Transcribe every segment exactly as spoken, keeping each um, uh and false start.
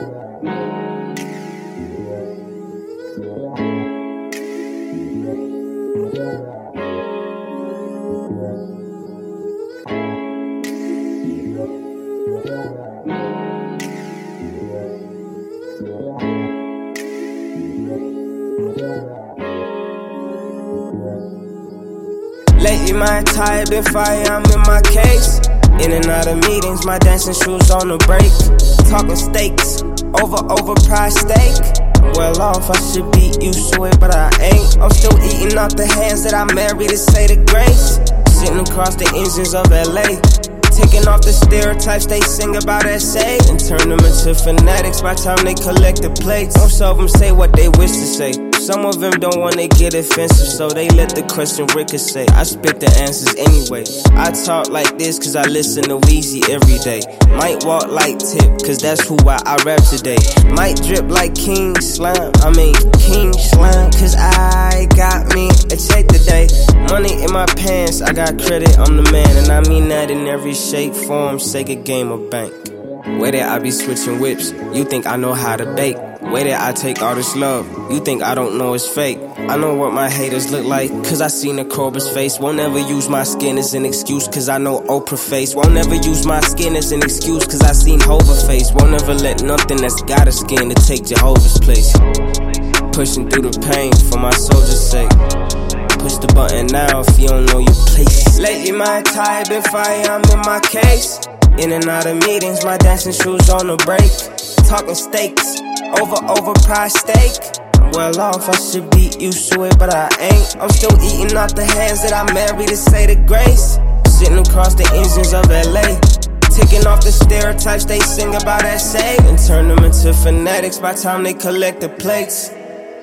Lately my attire been fire, I'm in my case. In and out of meetings, my dancing shoes on the break. Talking steaks, over overpriced steak. I'm well off, I should be used to it, but I ain't. I'm still eating off the hands that I married to say the grace. Sitting across the engines of L A, taking off the stereotypes they sing about S A and turn them into fanatics by the time they collect the plates. Most of them say what they wish to say. Some of them don't wanna get offensive, so they let the question ricochet. I spit the answers anyway. I talk like this cause I listen to Weezy every day. Might walk like Tip cause that's who I, I rap today. Might drip like King Slime, I mean King Slime, cause I got me a check today. Money in my pants, I got credit, I'm the man. And I mean that in every shape, form, Sega game or bank. Way that I be switching whips, you think I know how to bake. Way that I take all this love, you think I don't know it's fake. I know what my haters look like, cause I seen a Cobra's face. Won't ever use my skin as an excuse, cause I know Oprah face. Won't ever use my skin as an excuse, cause I seen Hova face. Won't ever let nothing that's got a skin to take Jehovah's place. Pushing through the pain for my soldier's sake. Push the button now if you don't know your place. Lately my attire been fire, I'm in my case. In and out of meetings, my dancing shoes on the break. Talking steaks, over overpriced steak. I'm well off, I should be used to it, but I ain't. I'm still eating off the hands that I married to say the grace. Sitting across the engines of L A, taking off the stereotypes they sing about S A and turn them into fanatics by the time they collect the plates.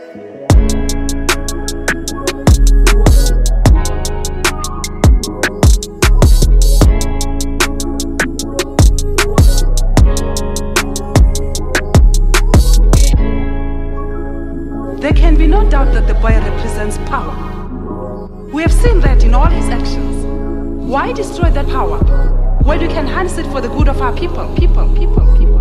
There can be no doubt that the boy represents power. We have seen that in all his actions. Why destroy that power when we can harness it for the good of our people, people, people, people?